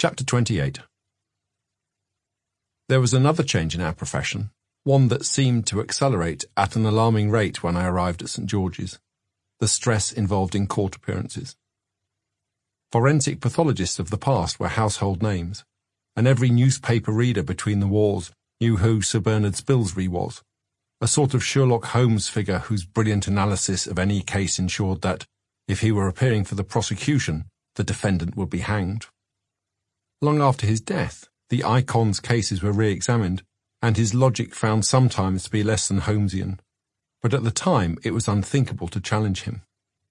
Chapter 28. There was another change in our profession, one that seemed to accelerate at an alarming rate when I arrived at St. George's: the stress involved in court appearances. Forensic pathologists of the past were household names, and every newspaper reader between the wars knew who Sir Bernard Spilsbury was, a sort of Sherlock Holmes figure whose brilliant analysis of any case ensured that, if he were appearing for the prosecution, the defendant would be hanged. Long after his death, the icon's cases were re-examined, and his logic found sometimes to be less than Holmesian, but at the time it was unthinkable to challenge him.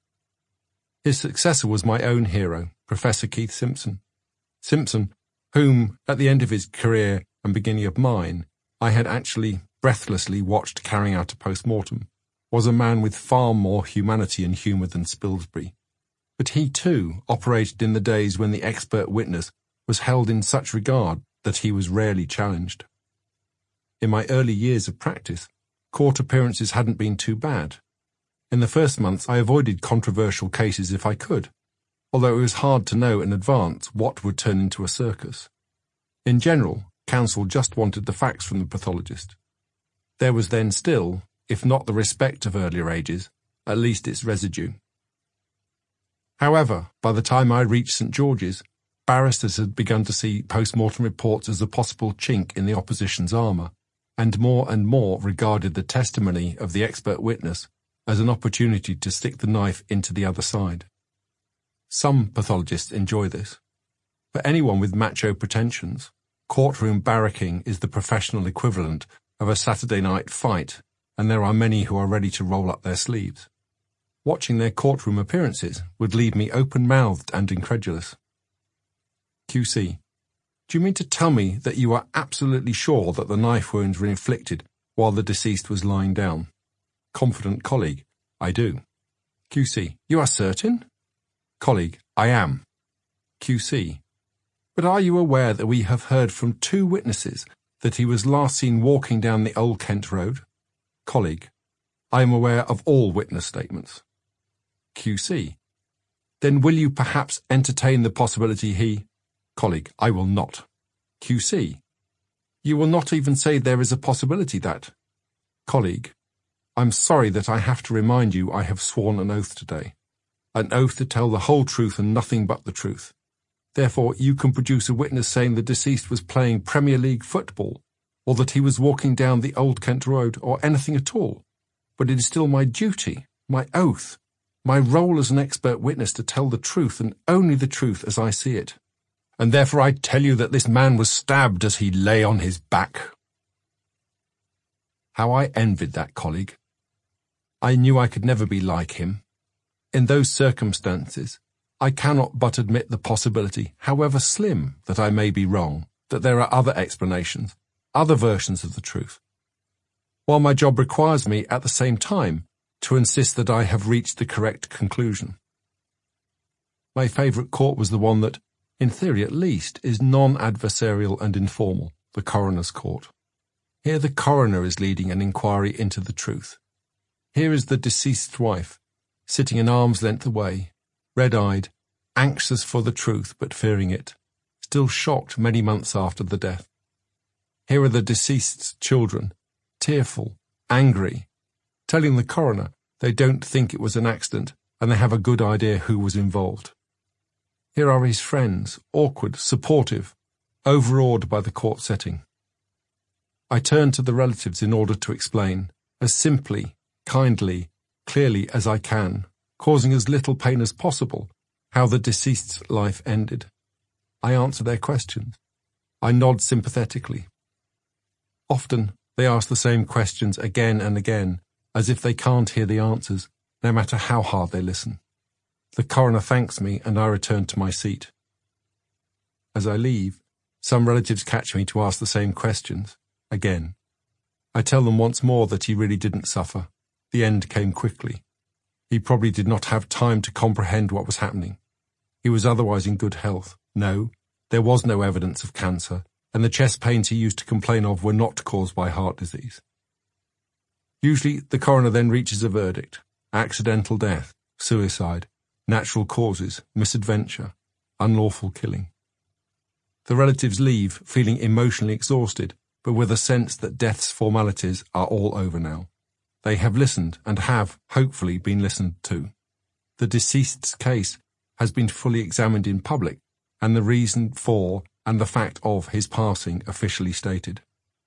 His successor was my own hero, Professor Keith Simpson. Simpson, whom, at the end of his career and beginning of mine, I had actually breathlessly watched carrying out a post-mortem, was a man with far more humanity and humour than Spilsbury. But he too operated in the days when the expert witness was held in such regard that he was rarely challenged. In my early years of practice, court appearances hadn't been too bad. In the first months I avoided controversial cases if I could, although it was hard to know in advance what would turn into a circus. In general, counsel just wanted the facts from the pathologist. There was then still, if not the respect of earlier ages, at least its residue. However, by the time I reached St. George's, barristers had begun to see post-mortem reports as a possible chink in the opposition's armour, and more regarded the testimony of the expert witness as an opportunity to stick the knife into the other side. Some pathologists enjoy this. For anyone with macho pretensions, courtroom barracking is the professional equivalent of a Saturday night fight, and there are many who are ready to roll up their sleeves. Watching their courtroom appearances would leave me open-mouthed and incredulous. QC: Do you mean to tell me that you are absolutely sure that the knife wounds were inflicted while the deceased was lying down? Confident colleague: I do. QC: You are certain? Colleague: I am. QC: But are you aware that we have heard from 2 witnesses that he was last seen walking down the Old Kent Road? Colleague: I am aware of all witness statements. QC: Then will you perhaps entertain the possibility he... Colleague: I will not. QC: You will not even say there is a possibility that... Colleague: I'm sorry that I have to remind you I have sworn an oath today. An oath to tell the whole truth and nothing but the truth. Therefore, you can produce a witness saying the deceased was playing Premier League football, or that he was walking down the Old Kent Road, or anything at all. But it is still my duty, my oath, my role as an expert witness to tell the truth and only the truth as I see it. And therefore I tell you that this man was stabbed as he lay on his back. How I envied that colleague. I knew I could never be like him. In those circumstances, I cannot but admit the possibility, however slim, that I may be wrong, that there are other explanations, other versions of the truth. While my job requires me, at the same time, to insist that I have reached the correct conclusion. My favourite court was the one that, in theory at least, is non-adversarial and informal, the coroner's court. Here the coroner is leading an inquiry into the truth. Here is the deceased's wife, sitting an arm's length away, red-eyed, anxious for the truth but fearing it, still shocked many months after the death. Here are the deceased's children, tearful, angry, telling the coroner they don't think it was an accident and they have a good idea who was involved. Here are his friends, awkward, supportive, overawed by the court setting. I turn to the relatives in order to explain, as simply, kindly, clearly as I can, causing as little pain as possible, how the deceased's life ended. I answer their questions. I nod sympathetically. Often they ask the same questions again and again, as if they can't hear the answers, no matter how hard they listen. The coroner thanks me and I return to my seat. As I leave, some relatives catch me to ask the same questions, again. I tell them once more that he really didn't suffer. The end came quickly. He probably did not have time to comprehend what was happening. He was otherwise in good health. No, there was no evidence of cancer, and the chest pains he used to complain of were not caused by heart disease. Usually the coroner then reaches a verdict: accidental death, suicide, natural causes, misadventure, unlawful killing. The relatives leave feeling emotionally exhausted, but with a sense that death's formalities are all over now. They have listened and have, hopefully, been listened to. The deceased's case has been fully examined in public, and the reason for and the fact of his passing officially stated.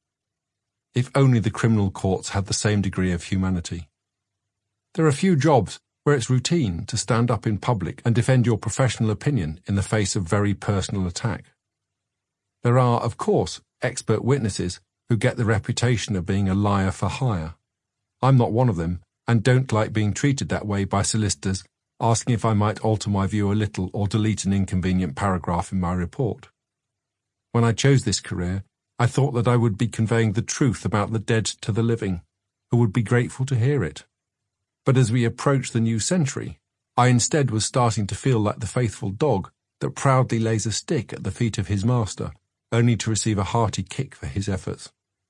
If only the criminal courts had the same degree of humanity. There are few jobs where it's routine to stand up in public and defend your professional opinion in the face of very personal attack. There are, of course, expert witnesses who get the reputation of being a liar for hire. I'm not one of them, and don't like being treated that way by solicitors asking if I might alter my view a little or delete an inconvenient paragraph in my report. When I chose this career, I thought that I would be conveying the truth about the dead to the living, who would be grateful to hear it. But as we approach the new century, I instead was starting to feel like the faithful dog that proudly lays a stick at the feet of his master, only to receive a hearty kick for his efforts.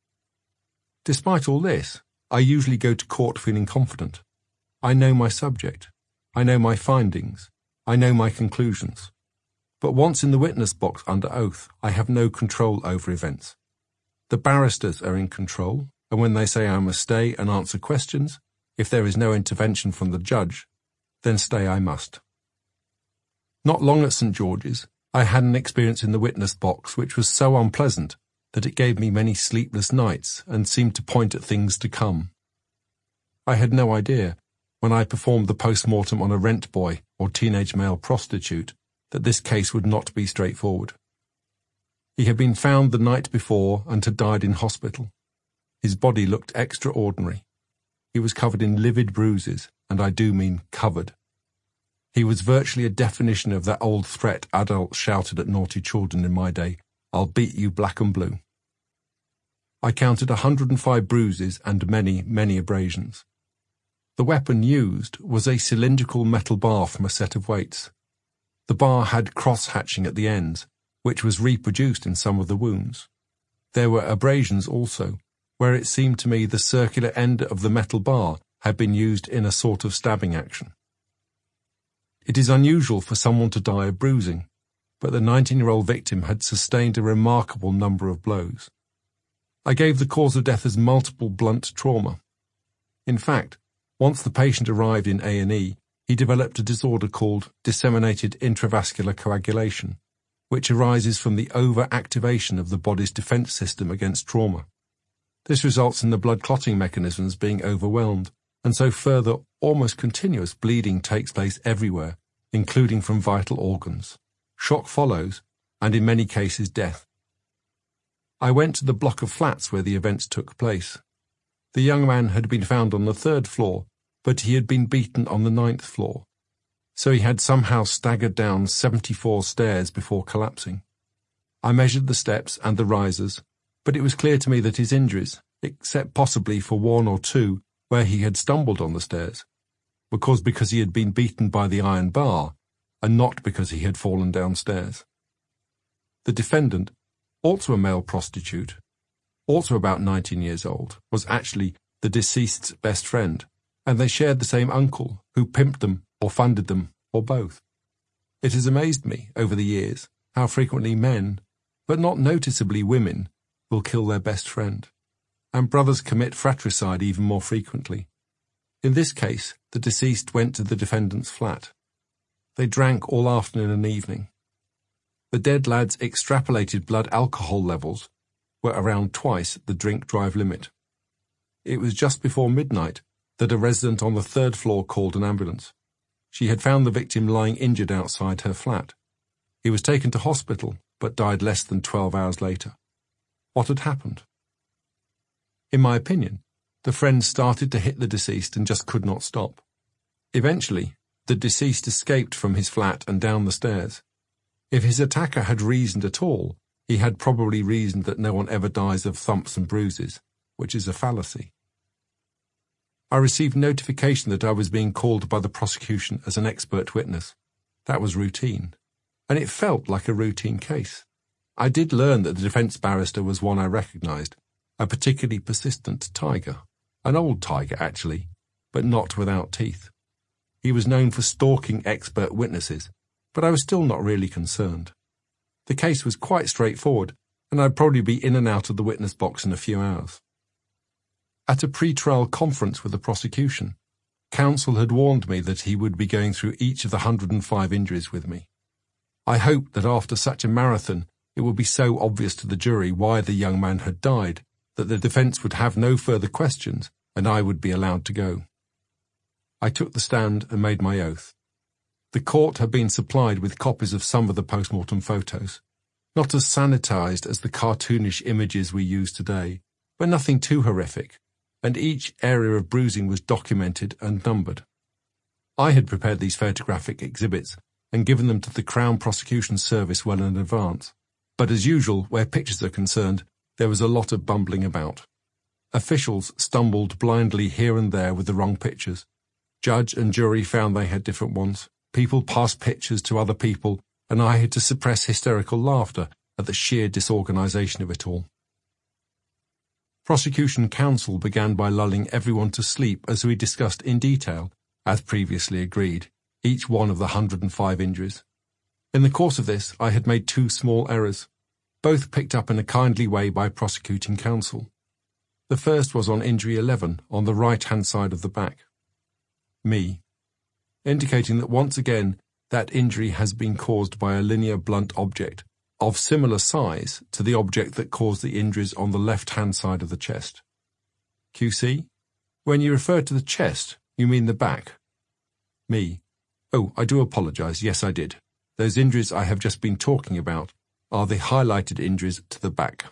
Despite all this, I usually go to court feeling confident. I know my subject. I know my findings. I know my conclusions. But once in the witness box under oath, I have no control over events. The barristers are in control, and when they say I must stay and answer questions, if there is no intervention from the judge, then stay I must. Not long at St. George's, I had an experience in the witness box which was so unpleasant that it gave me many sleepless nights and seemed to point at things to come. I had no idea, when I performed the post-mortem on a rent boy or teenage male prostitute, that this case would not be straightforward. He had been found the night before and had died in hospital. His body looked extraordinary. He was covered in livid bruises, and I do mean covered. He was virtually a definition of that old threat adults shouted at naughty children in my day, "I'll beat you black and blue." I counted 105 bruises and many, many abrasions. The weapon used was a cylindrical metal bar from a set of weights. The bar had cross-hatching at the ends, which was reproduced in some of the wounds. There were abrasions also, where it seemed to me the circular end of the metal bar had been used in a sort of stabbing action. It is unusual for someone to die of bruising, but the 19-year-old victim had sustained a remarkable number of blows. I gave the cause of death as multiple blunt trauma. In fact, once the patient arrived in A&E, he developed a disorder called disseminated intravascular coagulation, which arises from the over-activation of the body's defense system against trauma. This results in the blood clotting mechanisms being overwhelmed, and so further, almost continuous bleeding takes place everywhere, including from vital organs. Shock follows, and in many cases death. I went to the block of flats where the events took place. The young man had been found on the 3rd floor, but he had been beaten on the 9th floor, so he had somehow staggered down 74 stairs before collapsing. I measured the steps and the risers, but it was clear to me that his injuries, except possibly for 1 or 2 where he had stumbled on the stairs, were caused because he had been beaten by the iron bar, and not because he had fallen downstairs. The defendant, also a male prostitute, also about 19 years old, was actually the deceased's best friend, and they shared the same uncle who pimped them or funded them, or both. It has amazed me, over the years, how frequently men, but not noticeably women, will kill their best friend, and brothers commit fratricide even more frequently. In this case, the deceased went to the defendant's flat. They drank all afternoon and evening. The dead lad's extrapolated blood alcohol levels were around twice the drink-drive limit. It was just before midnight that a resident on the 3rd floor called an ambulance. She had found the victim lying injured outside her flat. He was taken to hospital, but died less than 12 hours later. What had happened? In my opinion, the friend started to hit the deceased and just could not stop. Eventually, the deceased escaped from his flat and down the stairs. If his attacker had reasoned at all, he had probably reasoned that no one ever dies of thumps and bruises, which is a fallacy. I received notification that I was being called by the prosecution as an expert witness. That was routine, and it felt like a routine case. I did learn that the defense barrister was one I recognized, a particularly persistent tiger, an old tiger actually, but not without teeth. He was known for stalking expert witnesses, but I was still not really concerned. The case was quite straightforward, and I'd probably be in and out of the witness box in a few hours. At a pre-trial conference with the prosecution, counsel had warned me that he would be going through each of the 105 injuries with me. I hoped that after such a marathon it would be so obvious to the jury why the young man had died that the defence would have no further questions and I would be allowed to go. I took the stand and made my oath. The court had been supplied with copies of some of the post-mortem photos, not as sanitised as the cartoonish images we use today, but nothing too horrific, and each area of bruising was documented and numbered. I had prepared these photographic exhibits and given them to the Crown Prosecution Service well in advance, but as usual, where pictures are concerned, there was a lot of bumbling about. Officials stumbled blindly here and there with the wrong pictures. Judge and jury found they had different ones. People passed pictures to other people, and I had to suppress hysterical laughter at the sheer disorganisation of it all. Prosecution counsel began by lulling everyone to sleep as we discussed in detail, as previously agreed, each one of the 105 injuries. In the course of this, I had made 2 small errors, both picked up in a kindly way by prosecuting counsel. The first was on injury 11, on the right-hand side of the back. Me, indicating that once again that injury has been caused by a linear blunt object of similar size to the object that caused the injuries on the left-hand side of the chest. QC, when you refer to the chest, you mean the back. Me, oh, I do apologise, yes I did. Those injuries I have just been talking about are the highlighted injuries to the back.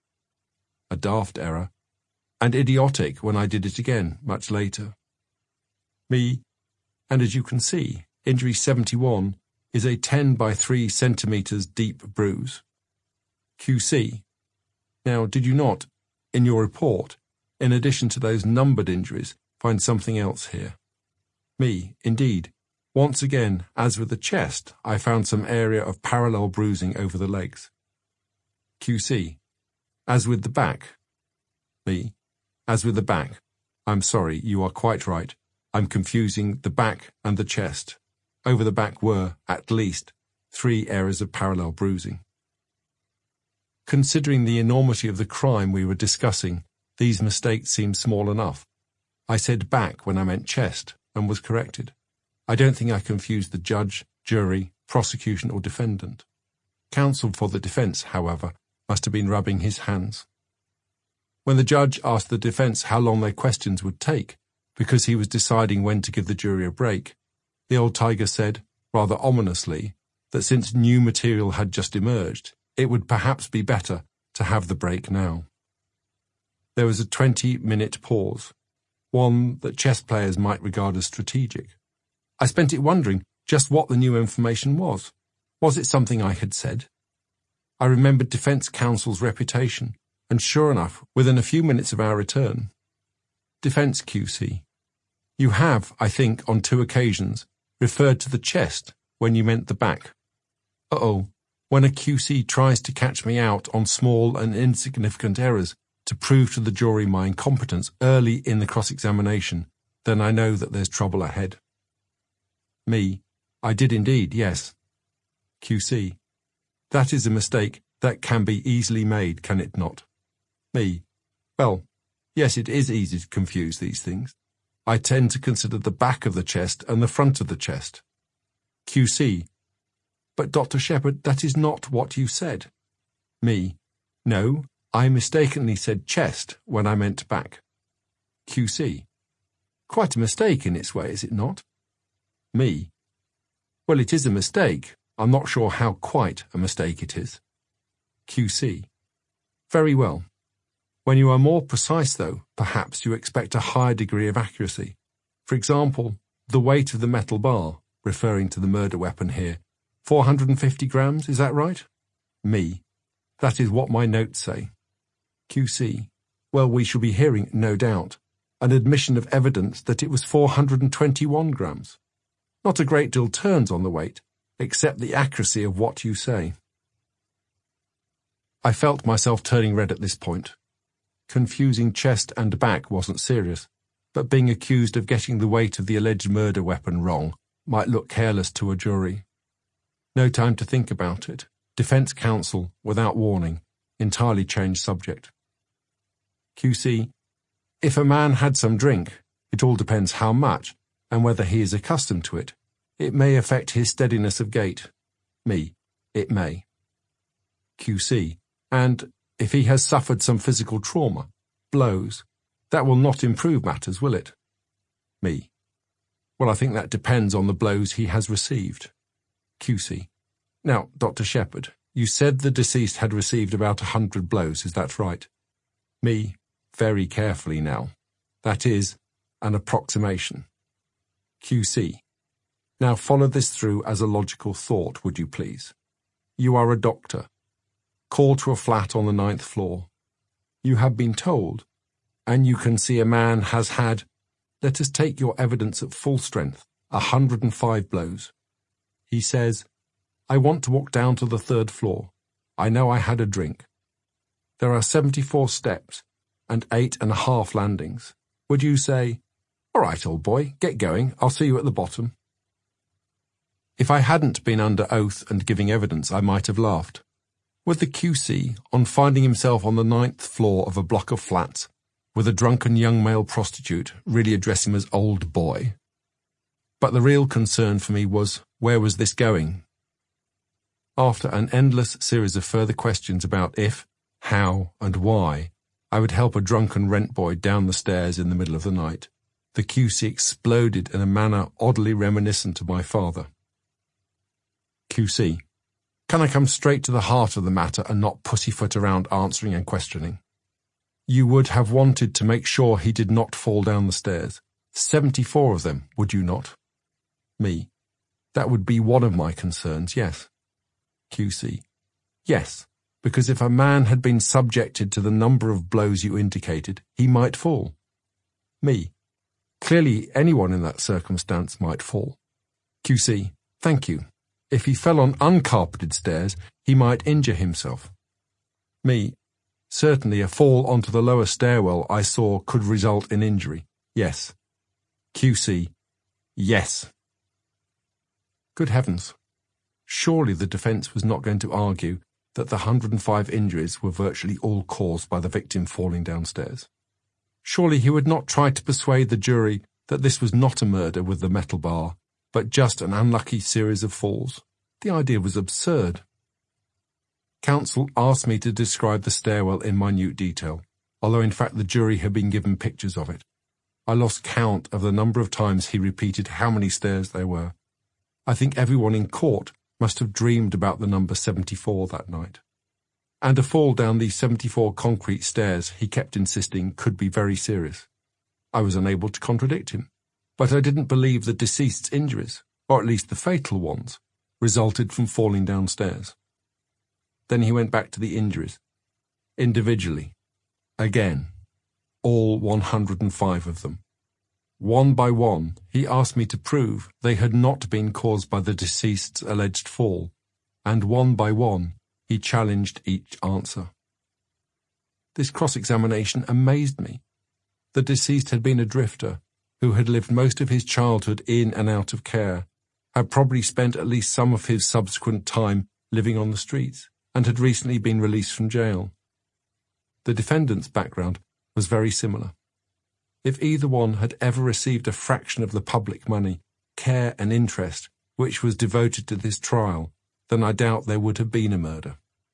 A daft error, and idiotic when I did it again much later. Me, and as you can see, injury 71 is a 10 by 3 centimetres deep bruise. QC. Now, did you not, in your report, in addition to those numbered injuries, find something else here? Me, indeed. Once again, as with the chest, I found some area of parallel bruising over the legs. QC. As with the back. Me. As with the back. I'm sorry, you are quite right. I'm confusing the back and the chest. Over the back were, at least, 3 areas of parallel bruising. Considering the enormity of the crime we were discussing, these mistakes seemed small enough. I said back when I meant chest, and was corrected. I don't think I confused the judge, jury, prosecution or defendant. Counsel for the defence, however, must have been rubbing his hands. When the judge asked the defence how long their questions would take, because he was deciding when to give the jury a break, the old tiger said, rather ominously, that since new material had just emerged, it would perhaps be better to have the break now. There was a 20-minute pause, one that chess players might regard as strategic. I spent it wondering just what the new information was. Was it something I had said? I remembered defence counsel's reputation, and sure enough, within a few minutes of our return, Defence QC. You have, I think, on 2 occasions, referred to the chest when you meant the back. Uh-oh, when a QC tries to catch me out on small and insignificant errors to prove to the jury my incompetence early in the cross-examination, then I know that there's trouble ahead. Me, I did indeed, yes. QC. That is a mistake that can be easily made, can it not? Me. Well, yes, it is easy to confuse these things. I tend to consider the back of the chest and the front of the chest. QC. But Dr. Shepherd, that is not what you said. Me. No, I mistakenly said chest when I meant back. QC. Quite a mistake in its way, is it not? Me. Well, it is a mistake. I'm not sure how quite a mistake it is. QC. Very well. When you are more precise, though, perhaps you expect a higher degree of accuracy. For example, the weight of the metal bar, referring to the murder weapon here, 450 grams, is that right? Me. That is what my notes say. QC. Well, we shall be hearing, no doubt, an admission of evidence that it was 421 grams. Not a great deal turns on the weight, except the accuracy of what you say. I felt myself turning red at this point. Confusing chest and back wasn't serious, but being accused of getting the weight of the alleged murder weapon wrong might look careless to a jury. No time to think about it. Defence counsel, without warning, entirely changed subject. QC: If a man had some drink, it all depends how much and whether he is accustomed to it. It may affect his steadiness of gait. Me: It may. QC: And if he has suffered some physical trauma, blows, that will not improve matters, will it? Me: Well, I think that depends on the blows he has received. QC: Now, Dr. Shepherd, you said the deceased had received about 100 blows, is that right? Me, very carefully now. That is, an approximation. QC: Now follow this through as a logical thought, would you please? You are a doctor. Called to a flat on the 9th floor. You have been told, and you can see a man has had, let us take your evidence at full strength, 105 blows. He says, I want to walk down to the 3rd floor. I know I had a drink. There are 74 steps and 8.5 landings. Would you say, all right, old boy, get going, I'll see you at the bottom? If I hadn't been under oath and giving evidence, I might have laughed. Would the QC, on finding himself on the 9th floor of a block of flats, with a drunken young male prostitute, really address him as old boy? But the real concern for me was, where was this going? After an endless series of further questions about if, how, and why I would help a drunken rent boy down the stairs in the middle of the night, the QC exploded in a manner oddly reminiscent of my father. QC: Can I come straight to the heart of the matter and not pussyfoot around answering and questioning? You would have wanted to make sure he did not fall down the stairs. 74 of them, would you not? Me: That would be one of my concerns, yes. QC: Yes, because if a man had been subjected to the number of blows you indicated, he might fall. Me: Clearly anyone in that circumstance might fall. QC: Thank you. If he fell on uncarpeted stairs, he might injure himself. Me: Certainly a fall onto the lower stairwell I saw could result in injury. Yes. QC: Yes. Good heavens. Surely the defence was not going to argue that the 105 injuries were virtually all caused by the victim falling downstairs. Surely he would not try to persuade the jury that this was not a murder with the metal bar, but just an unlucky series of falls. The idea was absurd. Counsel asked me to describe the stairwell in minute detail, although in fact the jury had been given pictures of it. I lost count of the number of times he repeated how many stairs there were. I think everyone in court must have dreamed about the number 74 that night. And a fall down these 74 concrete stairs, he kept insisting, could be very serious. I was unable to contradict him, but I didn't believe the deceased's injuries, or at least the fatal ones, resulted from falling downstairs. Then he went back to the injuries, individually, again, all 105 of them. One by one, he asked me to prove they had not been caused by the deceased's alleged fall, and one by one, he challenged each answer. This cross-examination amazed me. The deceased had been a drifter, who had lived most of his childhood in and out of care, had probably spent at least some of his subsequent time living on the streets, and had recently been released from jail. The defendant's background was very similar. If either one had ever received a fraction of the public money, care and interest which was devoted to this trial, then I doubt there would have been a murder.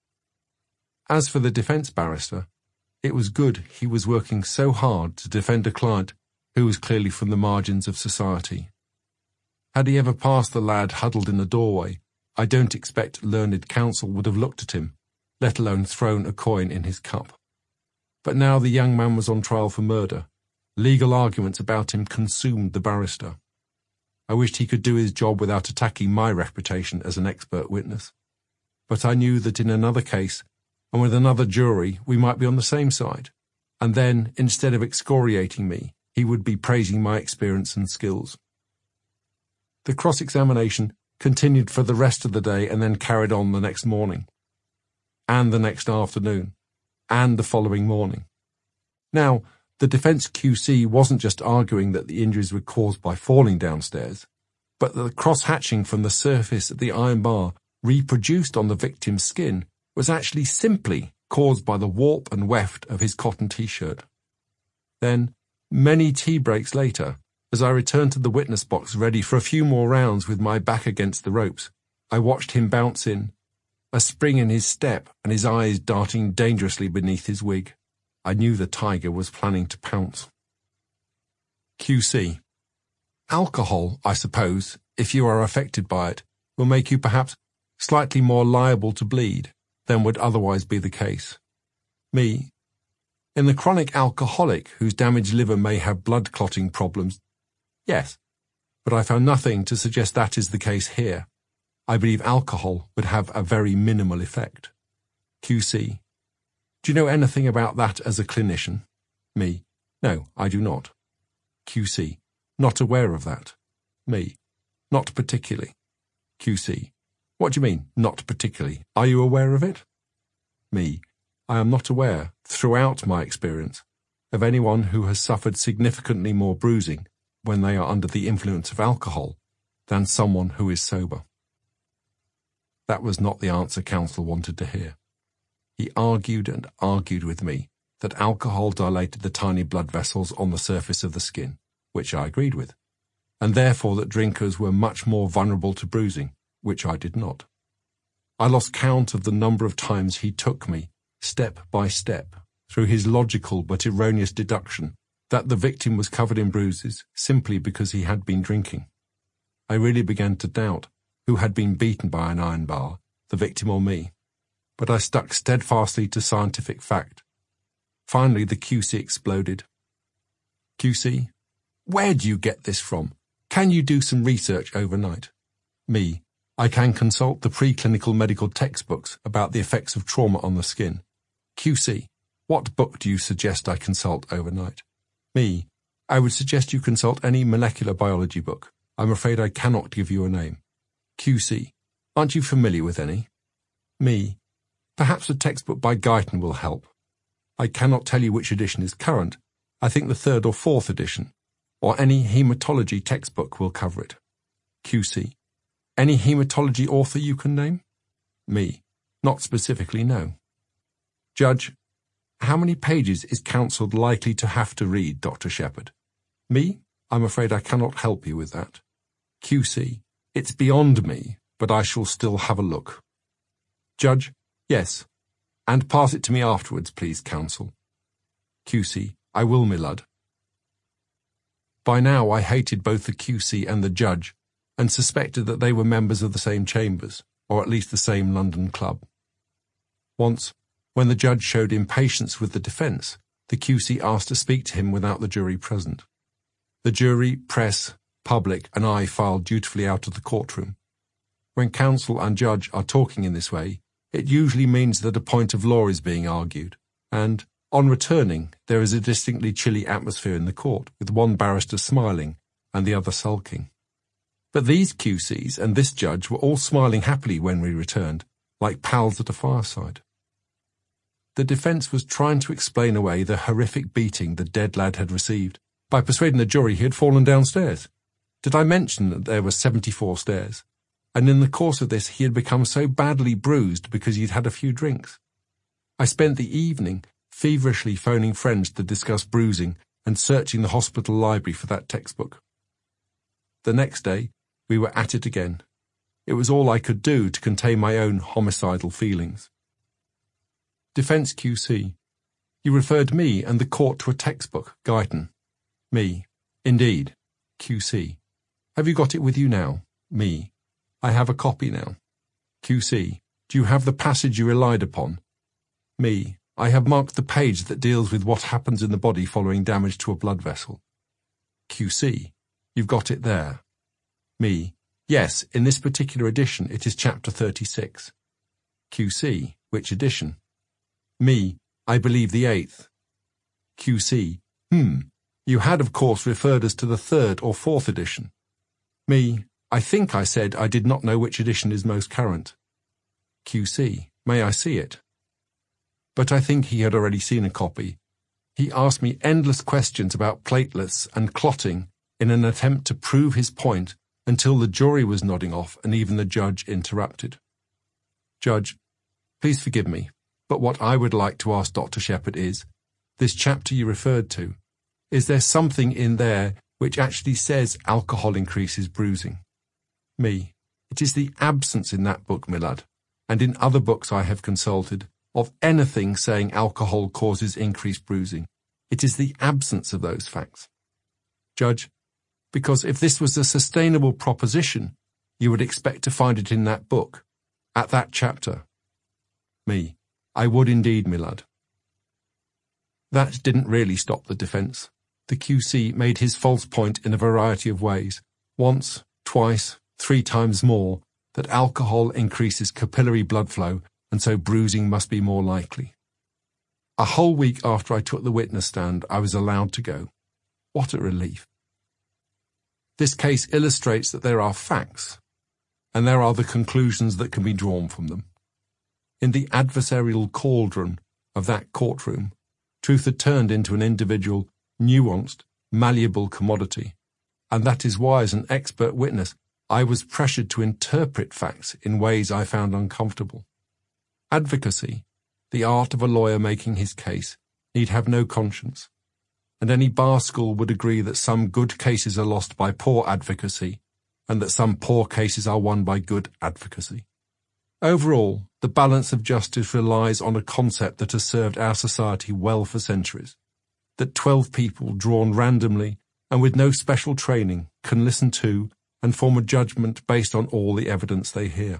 As for the defence barrister, it was good he was working so hard to defend a client who was clearly from the margins of society. Had he ever passed the lad huddled in the doorway, I don't expect learned counsel would have looked at him, let alone thrown a coin in his cup. But now the young man was on trial for murder. Legal arguments about him consumed the barrister. I wished he could do his job without attacking my reputation as an expert witness. But I knew that in another case, and with another jury, we might be on the same side. And then, instead of excoriating me, he would be praising my experience and skills. The cross-examination continued for the rest of the day and then carried on the next morning, and the next afternoon, and the following morning. Now, the defence QC wasn't just arguing that the injuries were caused by falling downstairs, but that the cross-hatching from the surface of the iron bar reproduced on the victim's skin, was actually simply caused by the warp and weft of his cotton t-shirt. Then, many tea breaks later, as I returned to the witness box ready for a few more rounds with my back against the ropes, I watched him bounce in, a spring in his step and his eyes darting dangerously beneath his wig. I knew the tiger was planning to pounce. QC. Alcohol, I suppose, if you are affected by it, will make you perhaps slightly more liable to bleed than would otherwise be the case. Me. In the chronic alcoholic whose damaged liver may have blood clotting problems, yes, but I found nothing to suggest that is the case here. I believe alcohol would have a very minimal effect. QC. Do you know anything about that as a clinician? Me. No, I do not. QC. Not aware of that. Me. Not particularly. QC. What do you mean, not particularly? Are you aware of it? Me. I am not aware, throughout my experience, of anyone who has suffered significantly more bruising when they are under the influence of alcohol than someone who is sober. That was not the answer counsel wanted to hear. He argued and argued with me that alcohol dilated the tiny blood vessels on the surface of the skin, which I agreed with, and therefore that drinkers were much more vulnerable to bruising, which I did not. I lost count of the number of times he took me, step by step, through his logical but erroneous deduction that the victim was covered in bruises simply because he had been drinking. I really began to doubt who had been beaten by an iron bar, the victim or me, but I stuck steadfastly to scientific fact. Finally, the QC exploded. QC, where do you get this from? Can you do some research overnight? Me, I can consult the preclinical medical textbooks about the effects of trauma on the skin. QC, what book do you suggest I consult overnight? Me, I would suggest you consult any molecular biology book. I'm afraid I cannot give you a name. QC, aren't you familiar with any? Me, perhaps a textbook by Guyton will help. I cannot tell you which edition is current. I think the 3rd or 4th edition, or any hematology textbook will cover it. QC, any hematology author you can name? Me, not specifically, no. Judge, how many pages is counsel likely to have to read, Dr. Shepherd? Me, I'm afraid I cannot help you with that. QC, it's beyond me, but I shall still have a look. Judge, yes, and pass it to me afterwards, please, counsel. QC, I will, my lud. By now I hated both the QC and the judge, and suspected that they were members of the same chambers, or at least the same London club. Once, when the judge showed impatience with the defence, the QC asked to speak to him without the jury present. The jury, press, public, and I filed dutifully out of the courtroom. When counsel and judge are talking in this way, it usually means that a point of law is being argued, and, on returning, there is a distinctly chilly atmosphere in the court, with one barrister smiling and the other sulking. But these QCs and this judge were all smiling happily when we returned, like pals at a fireside. The defence was trying to explain away the horrific beating the dead lad had received by persuading the jury he had fallen downstairs. Did I mention that there were 74 stairs? And in the course of this he had become so badly bruised because he'd had a few drinks. I spent the evening feverishly phoning friends to discuss bruising and searching the hospital library for that textbook. The next day, we were at it again. It was all I could do to contain my own homicidal feelings. Defence QC. You referred me and the court to a textbook, Guyton. Me. Indeed. QC. Have you got it with you now? Me. I have a copy now. QC. Do you have the passage you relied upon? Me. I have marked the page that deals with what happens in the body following damage to a blood vessel. QC. You've got it there. Me. Yes, in this particular edition it is chapter 36. QC. Which edition? Me. I believe the 8th. QC. You had of course referred us to the 3rd or 4th edition. Me. I think I said I did not know which edition is most current. QC. May I see it? But I think he had already seen a copy. He asked me endless questions about platelets and clotting in an attempt to prove his point until the jury was nodding off and even the judge interrupted. Judge, please forgive me, but what I would like to ask Dr. Shepherd is, this chapter you referred to, is there something in there which actually says alcohol increases bruising? Me, it is the absence in that book, my lad, and in other books I have consulted, of anything saying alcohol causes increased bruising. It is the absence of those facts. Judge, because if this was a sustainable proposition, you would expect to find it in that book, at that chapter. Me, I would indeed, my lad. That didn't really stop the defence. The QC made his false point in a variety of ways, once, twice, 3 times more, that alcohol increases capillary blood flow and so bruising must be more likely. A whole week after I took the witness stand, I was allowed to go. What a relief. This case illustrates that there are facts, and there are the conclusions that can be drawn from them. In the adversarial cauldron of that courtroom, truth had turned into an individual, nuanced, malleable commodity, and that is why, as an expert witness, I was pressured to interpret facts in ways I found uncomfortable. Advocacy, the art of a lawyer making his case, need have no conscience, and any bar school would agree that some good cases are lost by poor advocacy, and that some poor cases are won by good advocacy. Overall, the balance of justice relies on a concept that has served our society well for centuries, that 12 people drawn randomly and with no special training can listen to and form a judgment based on all the evidence they hear.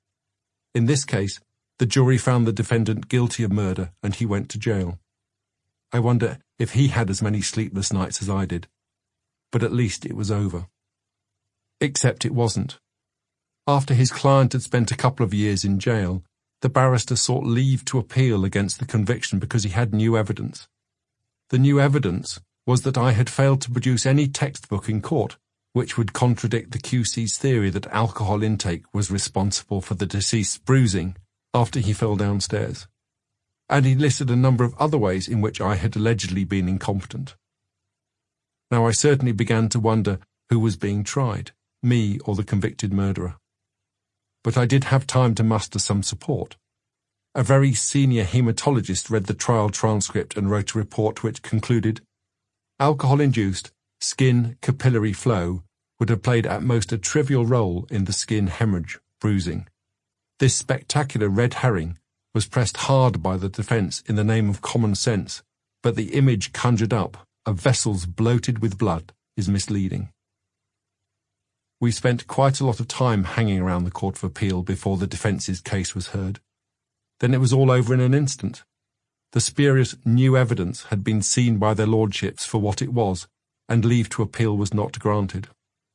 In this case, the jury found the defendant guilty of murder and he went to jail. I wonder if he had as many sleepless nights as I did. But at least it was over. Except it wasn't. After his client had spent a couple of years in jail, the barrister sought leave to appeal against the conviction because he had new evidence. The new evidence was that I had failed to produce any textbook in court which would contradict the QC's theory that alcohol intake was responsible for the deceased's bruising after he fell downstairs, and he listed a number of other ways in which I had allegedly been incompetent. Now I certainly began to wonder who was being tried, me or the convicted murderer. But I did have time to muster some support. A very senior hematologist read the trial transcript and wrote a report which concluded, alcohol-induced skin capillary flow would have played at most a trivial role in the skin hemorrhage, bruising. This spectacular red herring was pressed hard by the defence in the name of common sense, but the image conjured up of vessels bloated with blood is misleading. We spent quite a lot of time hanging around the Court of Appeal before the defence's case was heard. Then it was all over in an instant. The spurious new evidence had been seen by their lordships for what it was, and leave to appeal was not granted.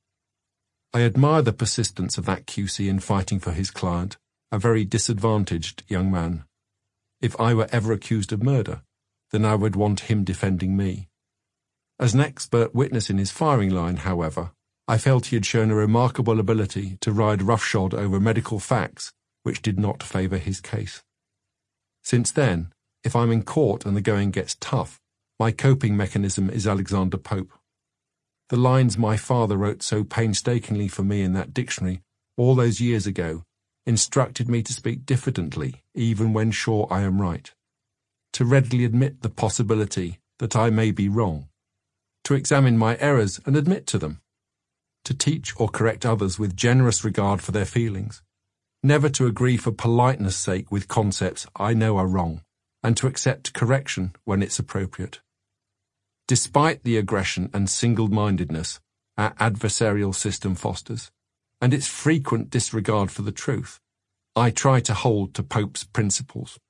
I admire the persistence of that QC in fighting for his client, a very disadvantaged young man. If I were ever accused of murder, then I would want him defending me. As an expert witness in his firing line, however, I felt he had shown a remarkable ability to ride roughshod over medical facts which did not favour his case. Since then, if I'm in court and the going gets tough, my coping mechanism is Alexander Pope. The lines my father wrote so painstakingly for me in that dictionary all those years ago instructed me to speak diffidently even when sure I am right, to readily admit the possibility that I may be wrong, to examine my errors and admit to them, to teach or correct others with generous regard for their feelings, never to agree for politeness' sake with concepts I know are wrong, and to accept correction when it's appropriate. Despite the aggression and single-mindedness our adversarial system fosters, and its frequent disregard for the truth, I try to hold to Pope's principles.